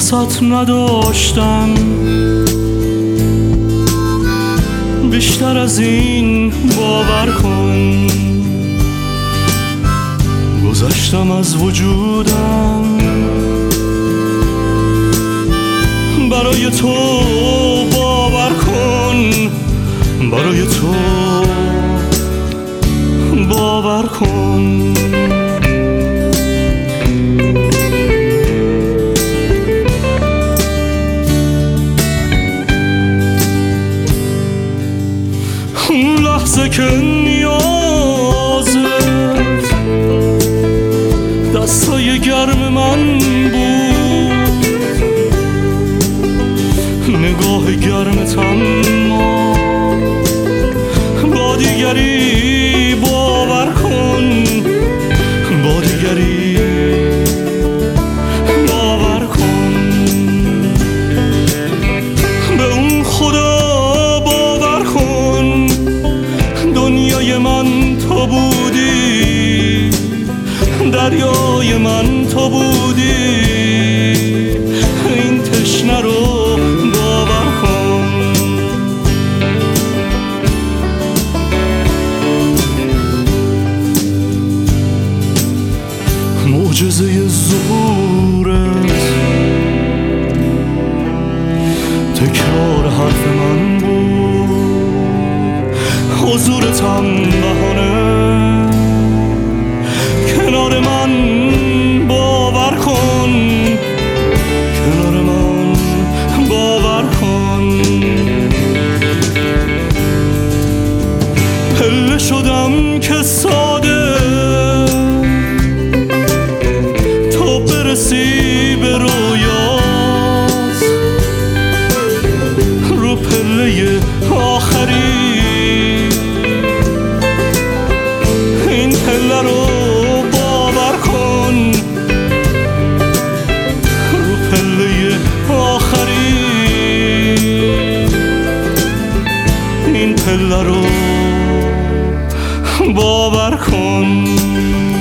واسات نداشتم بیشتر از این، باور کن. گذشتم از وجودم برای تو، باور کن. برای تو باور کن. اون لحظه که نیازت دستای گرم من بود، نگاه گرمت اما با دیگری، باور کن. با دیگری باور کن. به اون خدا باور کن، دنیای من تو بودی، دریای من تو بودی. این تشنه رو باور کن. معجزه ظهورت تکرار حرف من بود، حضورتم بهانه کنار من، باور کن. کنار من باور کن. پله شدم که ساده تو برسی به رویات، رو پله آخری این پله رو باور کن. رو پله آخری این پله رو باور کن.